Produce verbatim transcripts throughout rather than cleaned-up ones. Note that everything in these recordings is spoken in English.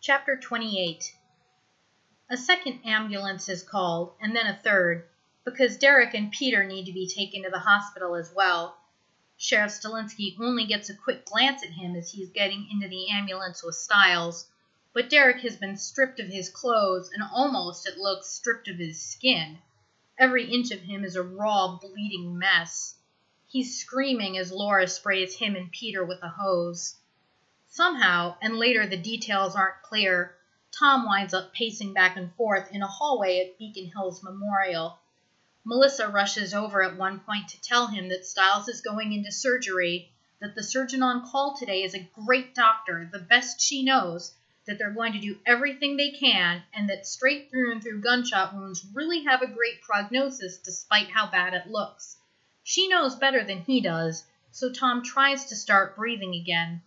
Chapter twenty-eight. A second ambulance is called, and then a third, because Derek and Peter need to be taken to the hospital as well. Sheriff Stilinski only gets a quick glance at him as he's getting into the ambulance with Stiles, but Derek has been stripped of his clothes and almost, it looks, stripped of his skin. Every inch of him is a raw, bleeding mess. He's screaming as Laura sprays him and Peter with a hose. Somehow, and later the details aren't clear, Tom winds up pacing back and forth in a hallway at Beacon Hills Memorial. Melissa rushes over at one point to tell him that Stiles is going into surgery, that the surgeon on call today is a great doctor, the best she knows, that they're going to do everything they can, and that straight through and through gunshot wounds really have a great prognosis despite how bad it looks. She knows better than he does, so Tom tries to start breathing again.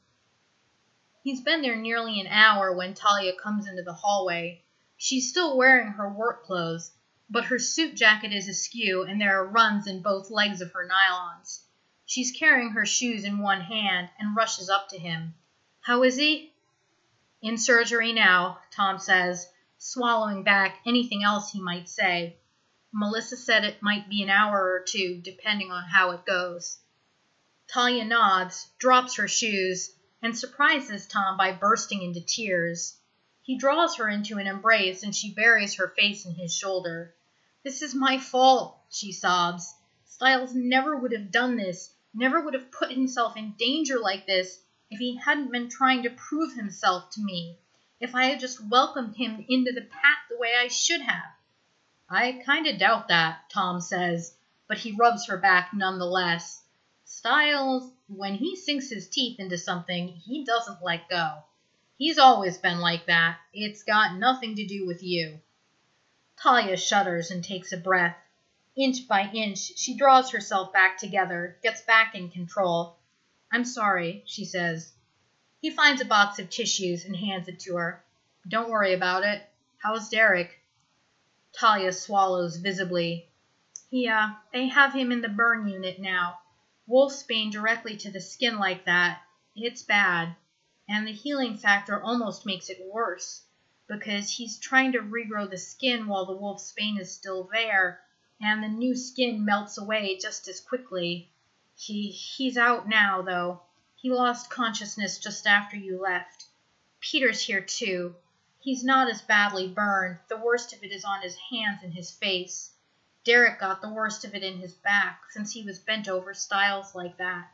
He's been there nearly an hour when Talia comes into the hallway. She's still wearing her work clothes, but her suit jacket is askew and there are runs in both legs of her nylons. She's carrying her shoes in one hand and rushes up to him. "How is he?" "In surgery now," Tom says, swallowing back anything else he might say. Melissa said it might be an hour or two, depending on how it goes. Talia nods, drops her shoes, and surprises Tom by bursting into tears. He draws her into an embrace, and she buries her face in his shoulder. "This is my fault," she sobs. "Stiles never would have done this, never would have put himself in danger like this if he hadn't been trying to prove himself to me, if I had just welcomed him into the pack the way I should have." "I kind of doubt that," Tom says, but he rubs her back nonetheless. "Stiles, when he sinks his teeth into something, he doesn't let go. He's always been like that. It's got nothing to do with you." Talia shudders and takes a breath. Inch by inch, she draws herself back together, gets back in control. "I'm sorry," she says. He finds a box of tissues and hands it to her. "Don't worry about it. How's Derek?" Talia swallows visibly. He, uh, they have him in the burn unit now. Wolfsbane directly to the skin like that, it's bad. And the healing factor almost makes it worse, because he's trying to regrow the skin while the wolfsbane is still there, and the new skin melts away just as quickly. He, he's out now, though. He lost consciousness just after you left. Peter's here, too. He's not as badly burned. The worst of it is on his hands and his face. Derek got the worst of it in his back, since he was bent over Stiles like that.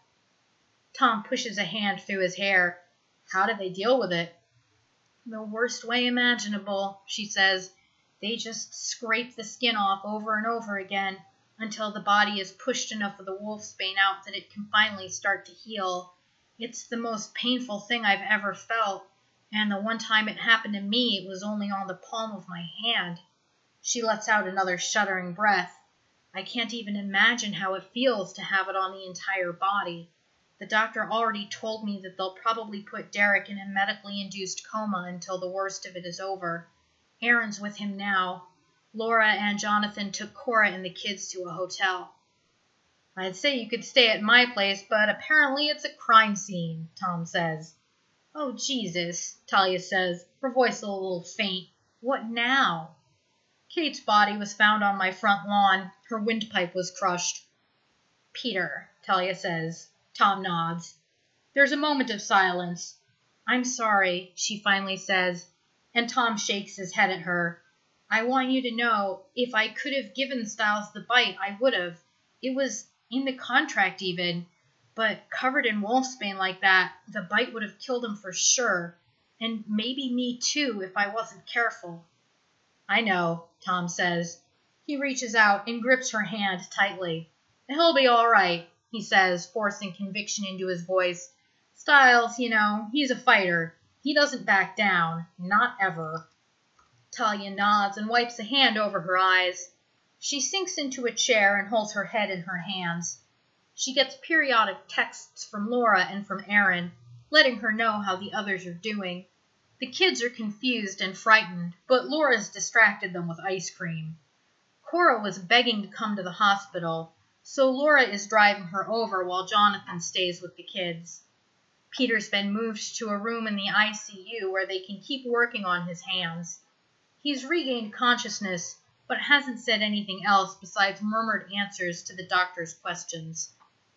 Tom pushes a hand through his hair. "How do they deal with it?" "The worst way imaginable," she says. "They just scrape the skin off over and over again until the body has pushed enough of the wolfsbane out that it can finally start to heal. It's the most painful thing I've ever felt, and the one time it happened to me, it was only on the palm of my hand." She lets out another shuddering breath. "I can't even imagine how it feels to have it on the entire body. The doctor already told me that they'll probably put Derek in a medically induced coma until the worst of it is over. Aaron's with him now. Laura and Jonathan took Cora and the kids to a hotel." "I'd say you could stay at my place, but apparently it's a crime scene," Tom says. "Oh, Jesus," Talia says, her voice a little faint. "What now?" "Kate's body was found on my front lawn. Her windpipe was crushed." "Peter," Talia says. Tom nods. There's a moment of silence. "I'm sorry," she finally says, and Tom shakes his head at her. "I want you to know, if I could have given Stiles the bite, I would have. It was in the contract even. But covered in wolfsbane like that, the bite would have killed him for sure. And maybe me too, if I wasn't careful." "I know," Tom says. He reaches out and grips her hand tightly. "He'll be all right," he says, forcing conviction into his voice. "Stiles, you know, he's a fighter. He doesn't back down. Not ever." Talia nods and wipes a hand over her eyes. She sinks into a chair and holds her head in her hands. She gets periodic texts from Laura and from Aaron, letting her know how the others are doing. The kids are confused and frightened, but Laura's distracted them with ice cream. Cora was begging to come to the hospital, so Laura is driving her over while Jonathan stays with the kids. Peter's been moved to a room in the I C U where they can keep working on his hands. He's regained consciousness, but hasn't said anything else besides murmured answers to the doctor's questions.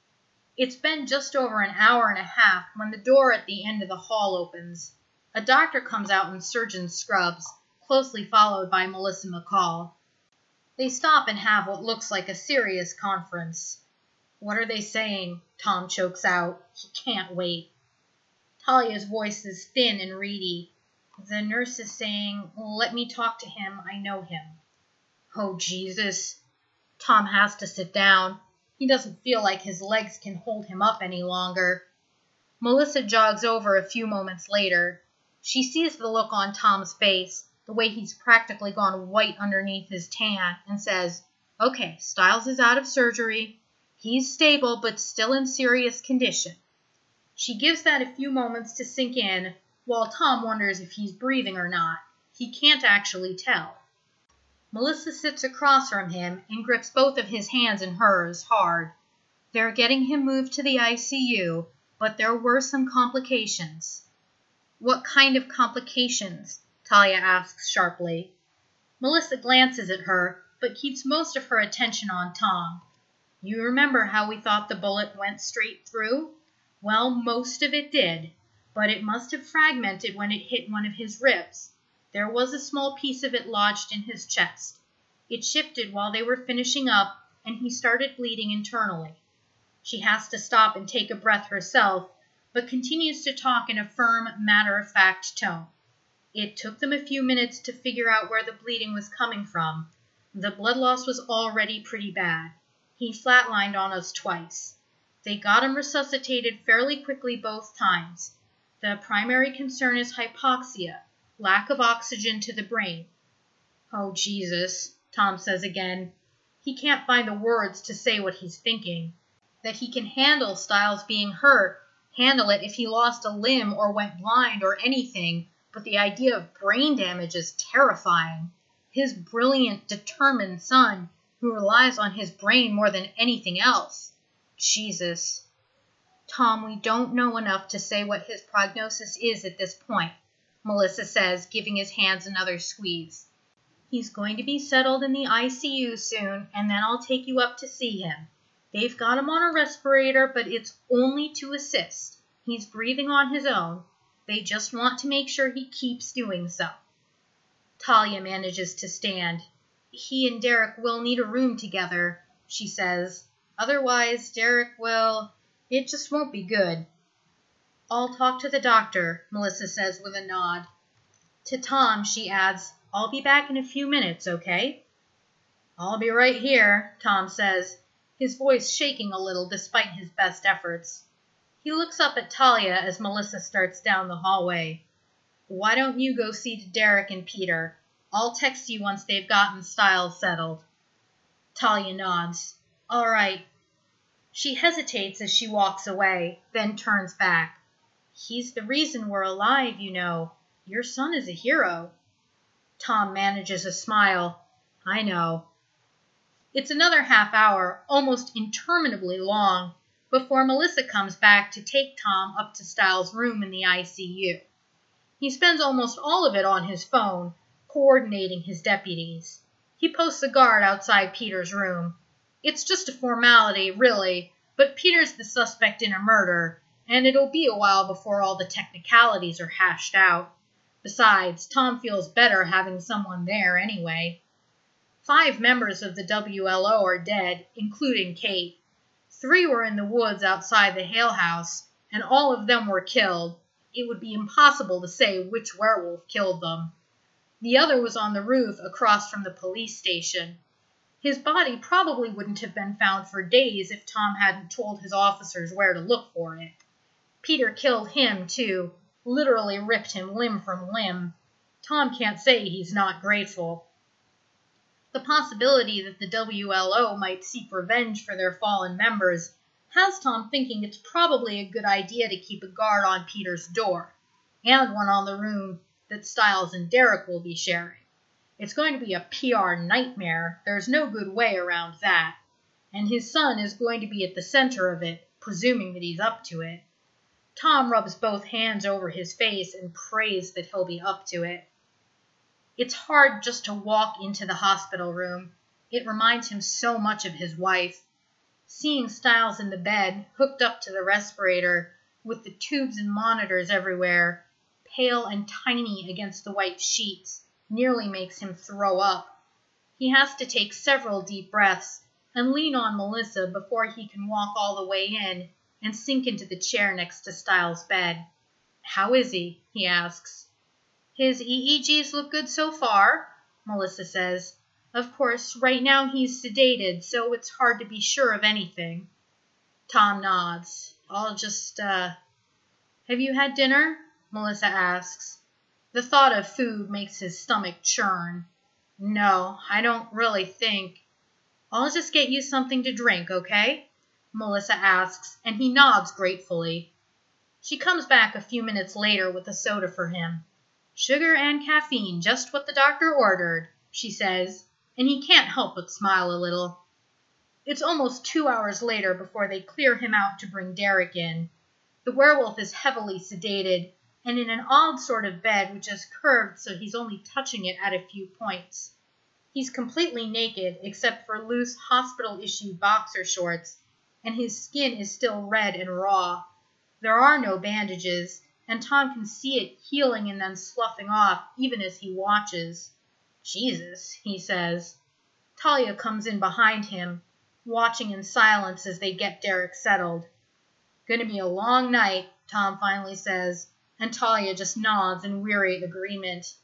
It's been just over an hour and a half when the door at the end of the hall opens. A doctor comes out in surgeon's scrubs, closely followed by Melissa McCall. They stop and have what looks like a serious conference. "What are they saying?" Tom chokes out. He can't wait. Talia's voice is thin and reedy. "The nurse is saying, 'Let me talk to him. I know him.'" Oh, Jesus. Tom has to sit down. He doesn't feel like his legs can hold him up any longer. Melissa jogs over a few moments later. She sees the look on Tom's face, the way he's practically gone white underneath his tan, and says, "Okay, Stiles is out of surgery. He's stable, but still in serious condition." She gives that a few moments to sink in, while Tom wonders if he's breathing or not. He can't actually tell. Melissa sits across from him and grips both of his hands in hers hard. They're getting him moved to the I C U, but there were some complications. "What kind of complications?" Talia asks sharply. Melissa glances at her, but keeps most of her attention on Tom. "You remember how we thought the bullet went straight through? Well, most of it did, but it must have fragmented when it hit one of his ribs. There was a small piece of it lodged in his chest. It shifted while they were finishing up, and he started bleeding internally." She has to stop and take a breath herself, but continues to talk in a firm, matter-of-fact tone. "It took them a few minutes to figure out where the bleeding was coming from. The blood loss was already pretty bad. He flatlined on us twice. They got him resuscitated fairly quickly both times. The primary concern is hypoxia, lack of oxygen to the brain." "Oh, Jesus," Tom says again. He can't find the words to say what he's thinking. That he can handle Stiles being hurt, handle it if he lost a limb or went blind or anything, but the idea of brain damage is terrifying. His brilliant, determined son, who relies on his brain more than anything else. Jesus. "Tom, we don't know enough to say what his prognosis is at this point," Melissa says, giving his hands another squeeze. "He's going to be settled in the I C U soon, and then I'll take you up to see him. They've got him on a respirator, but it's only to assist. He's breathing on his own. They just want to make sure he keeps doing so." Talia manages to stand. "He and Derek will need a room together," she says. "Otherwise, Derek will... it just won't be good." "I'll talk to the doctor," Melissa says with a nod. To Tom, she adds, "I'll be back in a few minutes, okay?" "I'll be right here," Tom says, his voice shaking a little despite his best efforts. He looks up at Talia as Melissa starts down the hallway. "Why don't you go see to Derek and Peter? I'll text you once they've gotten Stiles settled." Talia nods. "All right." She hesitates as she walks away, then turns back. "He's the reason we're alive, you know. Your son is a hero." Tom manages a smile. "I know." It's another half hour, almost interminably long, before Melissa comes back to take Tom up to Stiles' room in the I C U. He spends almost all of it on his phone, coordinating his deputies. He posts a guard outside Peter's room. It's just a formality, really, but Peter's the suspect in a murder, and it'll be a while before all the technicalities are hashed out. Besides, Tom feels better having someone there anyway. Five members of the W L O are dead, including Kate. Three were in the woods outside the Hale house, and all of them were killed. It would be impossible to say which werewolf killed them. The other was on the roof across from the police station. His body probably wouldn't have been found for days if Tom hadn't told his officers where to look for it. Peter killed him, too, literally ripped him limb from limb. Tom can't say he's not grateful. The possibility that the W L O might seek revenge for their fallen members has Tom thinking it's probably a good idea to keep a guard on Peter's door, and one on the room that Stiles and Derek will be sharing. It's going to be a P R nightmare. There's no good way around that. And his son is going to be at the center of it, presuming that he's up to it. Tom rubs both hands over his face and prays that he'll be up to it. It's hard just to walk into the hospital room. It reminds him so much of his wife. Seeing Stiles in the bed, hooked up to the respirator, with the tubes and monitors everywhere, pale and tiny against the white sheets, nearly makes him throw up. He has to take several deep breaths and lean on Melissa before he can walk all the way in and sink into the chair next to Stiles' bed. "How is he?" he asks. "His E E Gs look good so far," Melissa says. "Of course, right now he's sedated, so it's hard to be sure of anything." Tom nods. "I'll just, uh... Have you had dinner?" Melissa asks. The thought of food makes his stomach churn. "No, I don't really think." "I'll just get you something to drink, okay?" Melissa asks, and he nods gratefully. She comes back a few minutes later with a soda for him. "Sugar and caffeine, just what the doctor ordered," she says, and he can't help but smile a little. It's almost two hours later before they clear him out to bring Derek in. The werewolf is heavily sedated and in an odd sort of bed which is curved so he's only touching it at a few points. He's completely naked except for loose hospital-issued boxer shorts, and his skin is still red and raw. There are no bandages, and Tom can see it healing and then sloughing off even as he watches. "Jesus," he says. Talia comes in behind him, watching in silence as they get Derek settled. "Gonna be a long night," Tom finally says, and Talia just nods in weary agreement.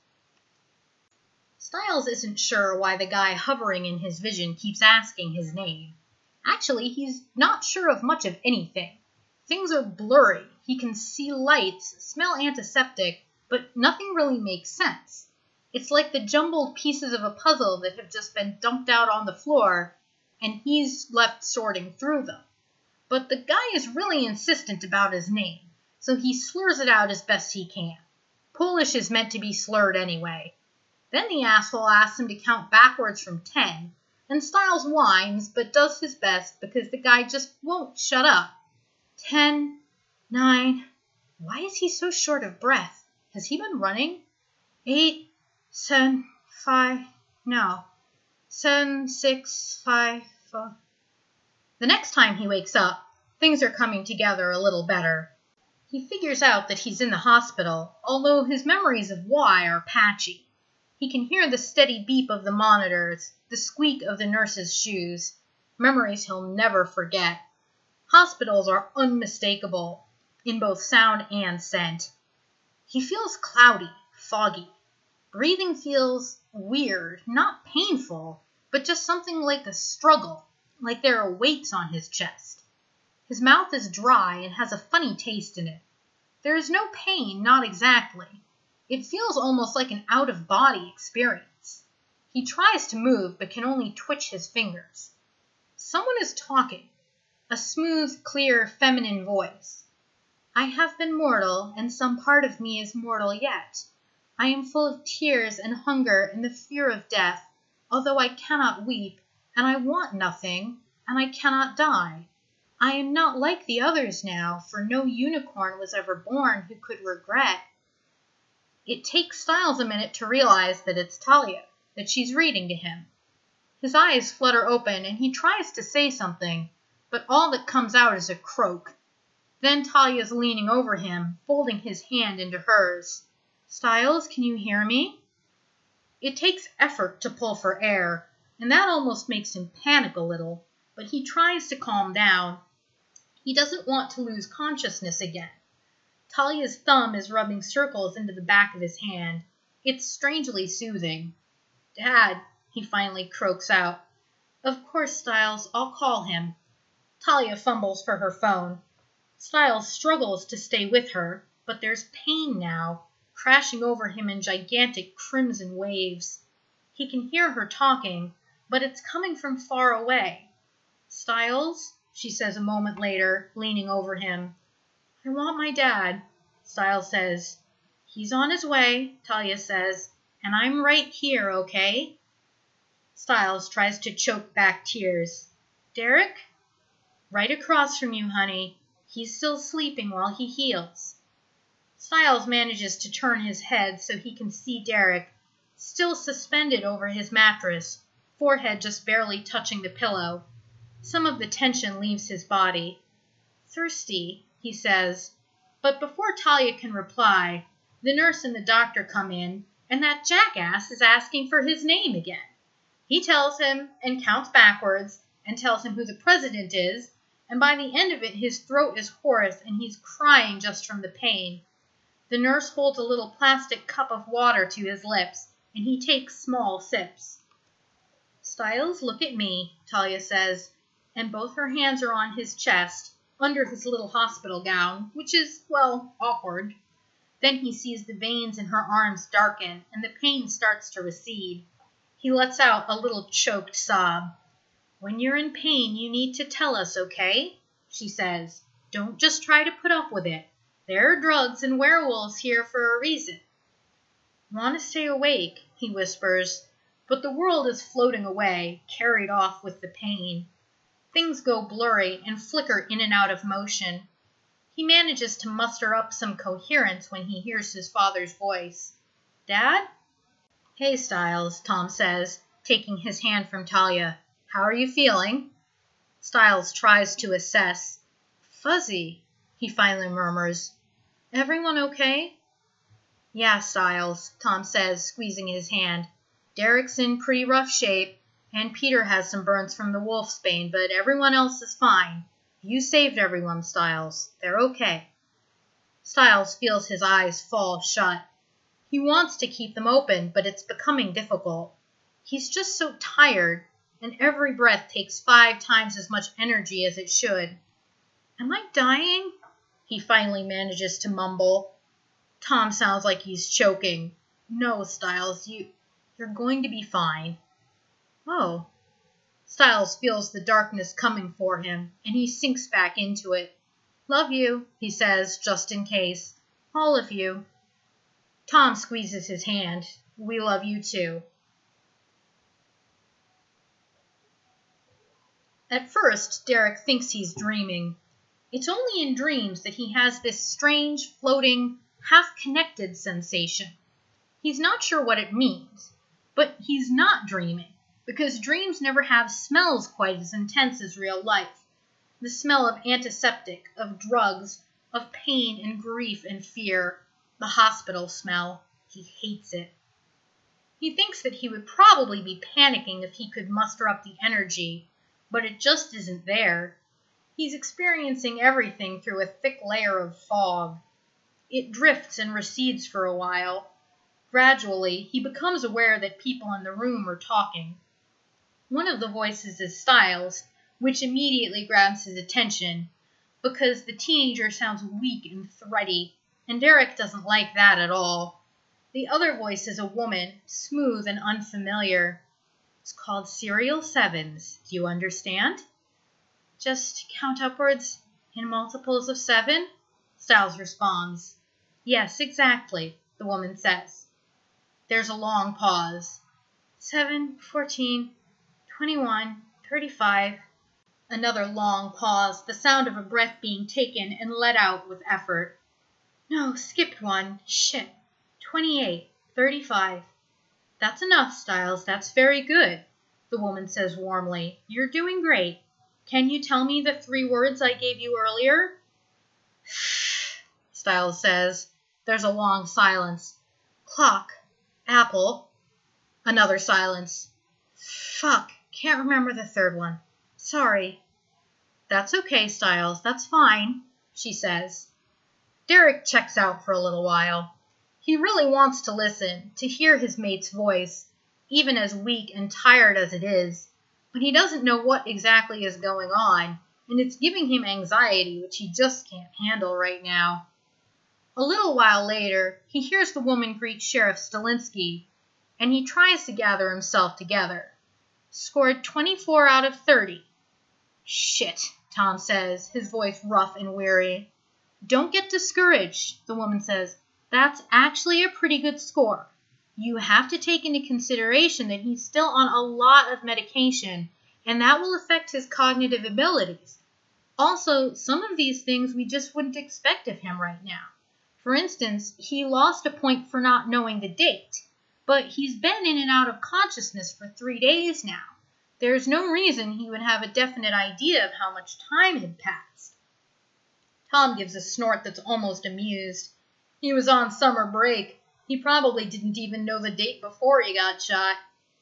Stiles isn't sure why the guy hovering in his vision keeps asking his name. Actually, he's not sure of much of anything. Things are blurry. He can see lights, smell antiseptic, but nothing really makes sense. It's like the jumbled pieces of a puzzle that have just been dumped out on the floor, and he's left sorting through them. But the guy is really insistent about his name, so he slurs it out as best he can. Polish is meant to be slurred anyway. Then the asshole asks him to count backwards from ten, and Stiles whines, but does his best because the guy just won't shut up. Ten, nine, why is he so short of breath? Has he been running? Eight, seven, five, no, seven, six, five, four. The next time he wakes up, things are coming together a little better. He figures out that he's in the hospital, although his memories of why are patchy. He can hear the steady beep of the monitors, the squeak of the nurse's shoes, memories he'll never forget. Hospitals are unmistakable, in both sound and scent. He feels cloudy, foggy. Breathing feels weird, not painful, but just something like a struggle, like there are weights on his chest. His mouth is dry and has a funny taste in it. There is no pain, not exactly. It feels almost like an out-of-body experience. He tries to move, but can only twitch his fingers. Someone is talking. A smooth, clear, feminine voice. "I have been mortal, and some part of me is mortal yet. I am full of tears and hunger and the fear of death, although I cannot weep, and I want nothing, and I cannot die. I am not like the others now, for no unicorn was ever born who could regret." It takes Stiles a minute to realize that it's Talia, that she's reading to him. His eyes flutter open, and he tries to say something, but all that comes out is a croak. Then Talia's leaning over him, folding his hand into hers. "Stiles, can you hear me?" It takes effort to pull for air, and that almost makes him panic a little, but he tries to calm down. He doesn't want to lose consciousness again. Talia's thumb is rubbing circles into the back of his hand. It's strangely soothing. "Dad," he finally croaks out. "Of course, Stiles, I'll call him." Talia fumbles for her phone. Stiles struggles to stay with her, but there's pain now, crashing over him in gigantic crimson waves. He can hear her talking, but it's coming from far away. "Stiles?" she says a moment later, leaning over him. "I want my dad," Stiles says. "He's on his way," Talia says, "and I'm right here, okay?" Stiles tries to choke back tears. "Derek?" "Right across from you, honey. He's still sleeping while he heals. Stiles manages to turn his head so he can see Derek, still suspended over his mattress, forehead just barely touching the pillow. Some of the tension leaves his body. Thirsty, he says, but before Talia can reply, the nurse and the doctor come in, and that jackass is asking for his name again. He tells him and counts backwards and tells him who the president is, and by the end of it his throat is hoarse and he's crying just from the pain. The nurse holds a little plastic cup of water to his lips, and he takes small sips. Stiles, look at me, Talia says, and both her hands are on his chest, under his little hospital gown, which is, well, awkward. Then he sees the veins in her arms darken, and the pain starts to recede. He lets out a little choked sob. When you're in pain, you need to tell us, okay? She says. Don't just try to put up with it. There are drugs and werewolves here for a reason. Want to stay awake, he whispers, but the world is floating away, carried off with the pain. Things go blurry and flicker in and out of motion. He manages to muster up some coherence when he hears his father's voice. Dad? Hey, Stiles, Tom says, taking his hand from Talia. How are you feeling? Stiles tries to assess. Fuzzy, he finally murmurs. Everyone okay? Yeah, Stiles, Tom says, squeezing his hand. Derek's in pretty rough shape, and Peter has some burns from the wolfsbane, but everyone else is fine. You saved everyone, Stiles. They're okay. Stiles feels his eyes fall shut. He wants to keep them open, but it's becoming difficult. He's just so tired, and every breath takes five times as much energy as it should. Am I dying? He finally manages to mumble. Tom sounds like he's choking. No, Stiles, you, you're going to be fine. Oh. Stiles feels the darkness coming for him, and he sinks back into it. Love you, he says, just in case. All of you. Tom squeezes his hand. We love you too. At first, Derek thinks he's dreaming. It's only in dreams that he has this strange, floating, half-connected sensation. He's not sure what it means, but he's not dreaming, because dreams never have smells quite as intense as real life. The smell of antiseptic, of drugs, of pain and grief and fear, the hospital smell. He hates it. He thinks that he would probably be panicking if he could muster up the energy, but it just isn't there. He's experiencing everything through a thick layer of fog. It drifts and recedes for a while. Gradually, he becomes aware that people in the room are talking. One of the voices is Stiles, which immediately grabs his attention, because the teenager sounds weak and thready, and Derek doesn't like that at all. The other voice is a woman, smooth and unfamiliar. It's called Serial Sevens. Do you understand? Just count upwards in multiples of seven? Stiles responds. Yes, exactly, the woman says. There's a long pause. Seven, fourteen, twenty-one, thirty-five. Another long pause, the sound of a breath being taken and let out with effort. No, skipped one. Shit. Twenty-eight, thirty-five. That's enough, Stiles. That's very good, the woman says warmly. You're doing great. Can you tell me the three words I gave you earlier? Stiles says. There's a long silence. Clock. Apple. Another silence. Fuck. Can't remember the third one. Sorry. That's okay, Stiles. That's fine, she says. Derek checks out for a little while. He really wants to listen, to hear his mate's voice, even as weak and tired as it is, but he doesn't know what exactly is going on, and it's giving him anxiety which he just can't handle right now. A little while later, he hears the woman greet Sheriff Stilinski, and he tries to gather himself together. Scored twenty-four out of thirty. Shit, Tom says, his voice rough and weary. Don't get discouraged, the woman says. That's actually a pretty good score. You have to take into consideration that he's still on a lot of medication, and that will affect his cognitive abilities. Also, some of these things we just wouldn't expect of him right now. For instance, he lost a point for not knowing the date, but he's been in and out of consciousness for three days now. There's no reason he would have a definite idea of how much time had passed. Tom gives a snort that's almost amused. He was on summer break. He probably didn't even know the date before he got shot.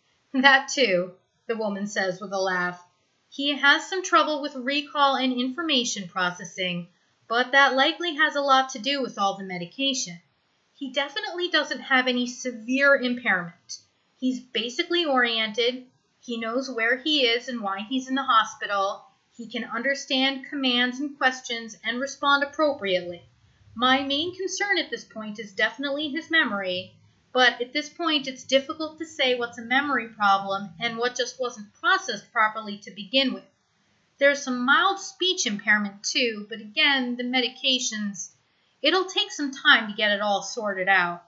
That too, the woman says with a laugh. He has some trouble with recall and information processing, but that likely has a lot to do with all the medication. He definitely doesn't have any severe impairment. He's basically oriented. He knows where he is and why he's in the hospital. He can understand commands and questions and respond appropriately. My main concern at this point is definitely his memory, but at this point it's difficult to say what's a memory problem and what just wasn't processed properly to begin with. There's some mild speech impairment too, but again, the medications, it'll take some time to get it all sorted out.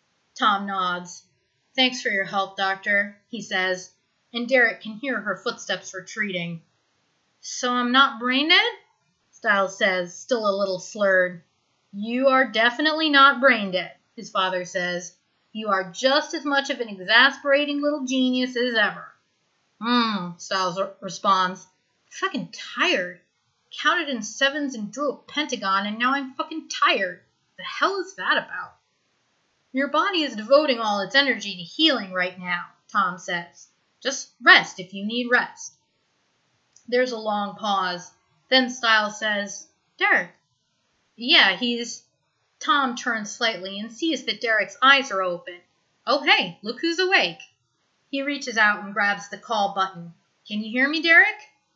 Tom nods. Thanks for your help, Doctor, he says, and Derek can hear her footsteps retreating. So I'm not brain dead? Stiles says, still a little slurred. You are definitely not brain dead, his father says. You are just as much of an exasperating little genius as ever. Hmm, Stiles r- responds. I'm fucking tired. Counted in sevens and drew a pentagon, and now I'm fucking tired. The hell is that about? Your body is devoting all its energy to healing right now, Tom says. Just rest if you need rest. There's a long pause. Then Stiles says, Derek. Yeah, he's... Tom turns slightly and sees that Derek's eyes are open. Oh, hey, look who's awake. He reaches out and grabs the call button. Can you hear me, Derek?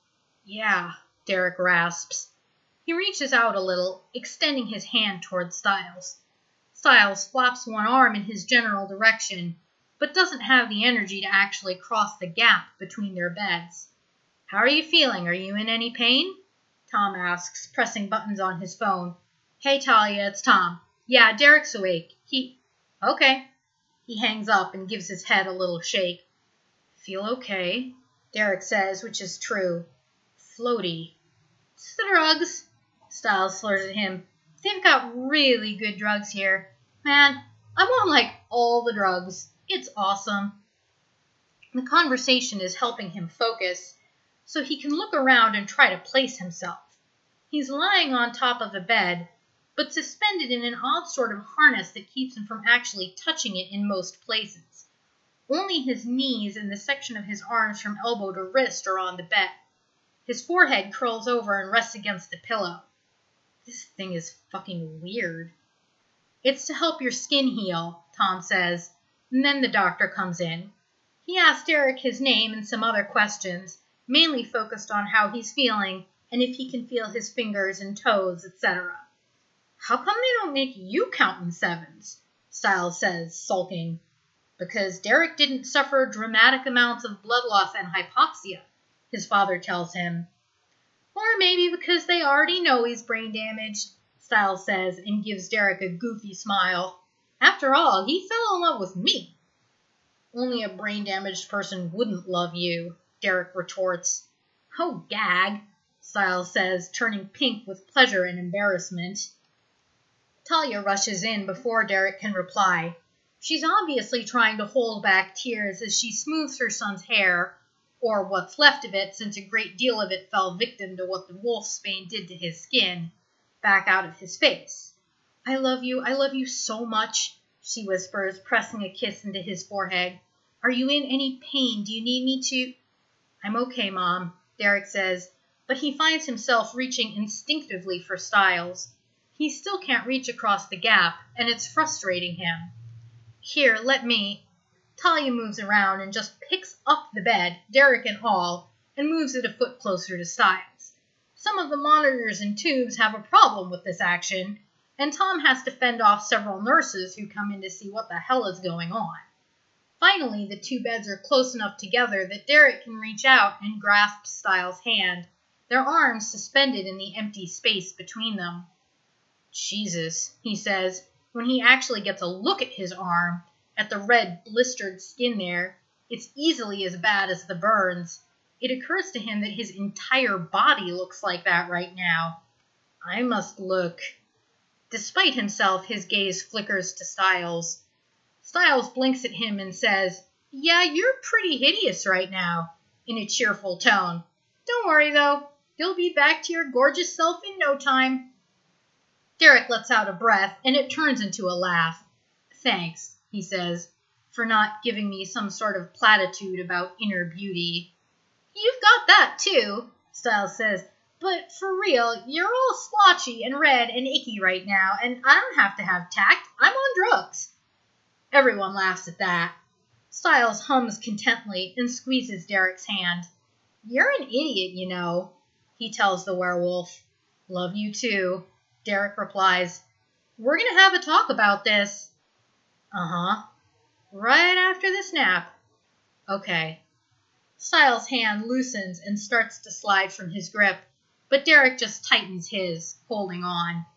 Yeah, Derek rasps. He reaches out a little, extending his hand toward Stiles. Stiles flaps one arm in his general direction, but doesn't have the energy to actually cross the gap between their beds. How are you feeling? Are you in any pain? Tom asks, pressing buttons on his phone. Hey, Talia, it's Tom. Yeah, Derek's awake. He... Okay. He hangs up and gives his head a little shake. Feel okay, Derek says, which is true. Floaty. It's the drugs, Stiles slurs at him. They've got really good drugs here. Man, I'm on like all the drugs. It's awesome. The conversation is helping him focus, so he can look around and try to place himself. He's lying on top of a bed, but suspended in an odd sort of harness that keeps him from actually touching it in most places. Only his knees and the section of his arms from elbow to wrist are on the bed. His forehead curls over and rests against the pillow. This thing is fucking weird. It's to help your skin heal, Tom says, and then the doctor comes in. He asks Derek his name and some other questions, mainly focused on how he's feeling and if he can feel his fingers and toes, et cetera. How come they don't make you count in sevens? Stiles says, sulking. Because Derek didn't suffer dramatic amounts of blood loss and hypoxia, his father tells him. Or maybe because they already know he's brain damaged, Stiles says, and gives Derek a goofy smile. After all, he fell in love with me. Only a brain-damaged person wouldn't love you, Derek retorts. Oh, gag, Stiles says, turning pink with pleasure and embarrassment. Talia rushes in before Derek can reply. She's obviously trying to hold back tears as she smooths her son's hair, or what's left of it since a great deal of it fell victim to what the wolfsbane did to his skin, back out of his face. I love you, I love you so much, she whispers, pressing a kiss into his forehead. Are you in any pain? Do you need me to... I'm okay, Mom, Derek says, but he finds himself reaching instinctively for Stiles. He still can't reach across the gap, and it's frustrating him. Here, let me... Talia moves around and just picks up the bed, Derek and all, and moves it a foot closer to Stiles. Some of the monitors and tubes have a problem with this action, and Tom has to fend off several nurses who come in to see what the hell is going on. Finally, the two beds are close enough together that Derek can reach out and grasp Stiles' hand, their arms suspended in the empty space between them. Jesus, he says, when he actually gets a look at his arm, at the red, blistered skin there. It's easily as bad as the burns. it occurs to him that his entire body looks like that right now. I must look. Despite himself, his gaze flickers to Styles. Styles blinks at him and says, "Yeah, you're pretty hideous right now," in a cheerful tone. "Don't worry, though. You'll be back to your gorgeous self in no time." Derek lets out a breath, and it turns into a laugh. "Thanks," he says, "for not giving me some sort of platitude about inner beauty." "You've got that, too," Styles says, "but for real, you're all splotchy and red and icky right now, and I don't have to have tact. I'm on drugs." Everyone laughs at that. Styles hums contently and squeezes Derek's hand. "You're an idiot, you know," he tells the werewolf. "Love you too," Derek replies. "We're going to have a talk about this." "Uh-huh. Right after this nap." "Okay." Styles' hand loosens and starts to slide from his grip, but Derek just tightens his, holding on.